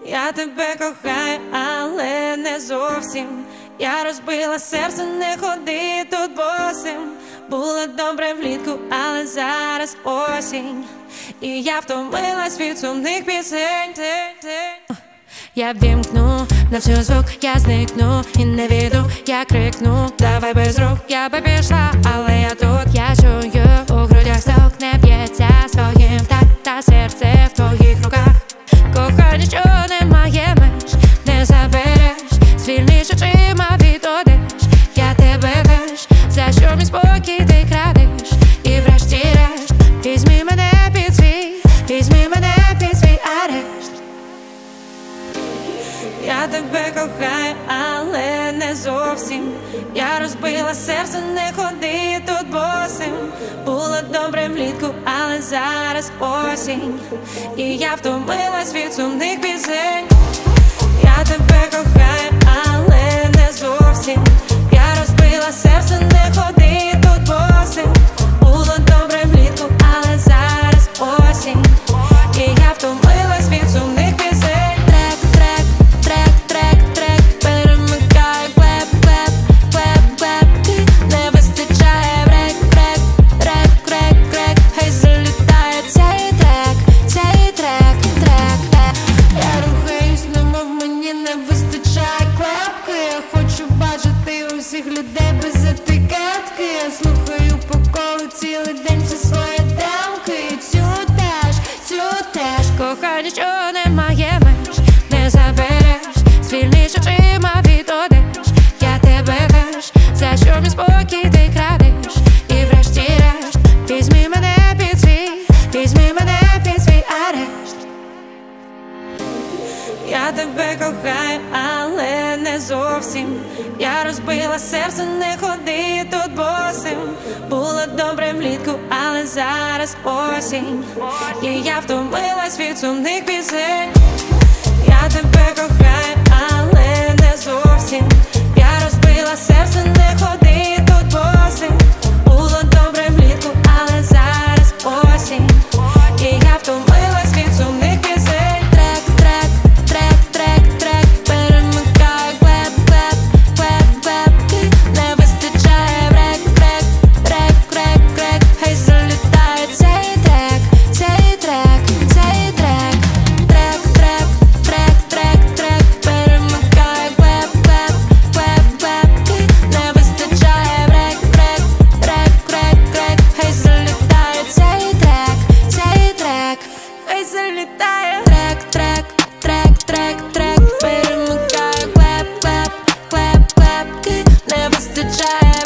Я тебе кохаю, але не зовсім. Я розбила серце, не ходи тут босим. Було добре влітку, але зараз осінь. І я втомилась від сумних пісень. Я вімкну на всю звук, я зникну і не віду, я крикну, давай без рук, я би пішла, але я тут. Я чую, у грудях стук, не б'ється своїм так, та серце в твоїх руках. Кохання, що немає меж, не забереш, звільниш очима від одеж. Я тебе теж, за що мій спокій ти крадеш. І врешті-решт, візьми мене під свій, візьми мене під свій арешт. Я тебе кохаю, але не зовсім. Я розбила серце, не ходи тут босим. Було добре влітку, але зараз осінь. І я втомилась від сумних пісень. Я тебе кохаю, але не зовсім. Я розбила серце, не ходи тут босим. Було добре влітку, але зараз осінь. І я втомилась від сумних пісень. Всіх людей без етикетки. Я слухаю по колу цілий день всі свої демки. Цю теж кохання, що немає меж, не забереш, звільниш очима від одеж. Я тебе теж, за що мій спокій ти крадеш. І врешті-решт, візьми мене під свій, візьми мене під свій арешт. Я тебе кохаю, але не зовсім. Я розбила серце, не ходи тут босим. Було добре влітку, але зараз осінь. І я втомилась від сумних пісень. Я тебе кохаю, але не зовсім. Я розбила серце, не ходи тут босим. Було добре влітку, але зараз осінь. І я втомилась від сумних пісень. Залітає трек, перемикаю клеп, не вистачає.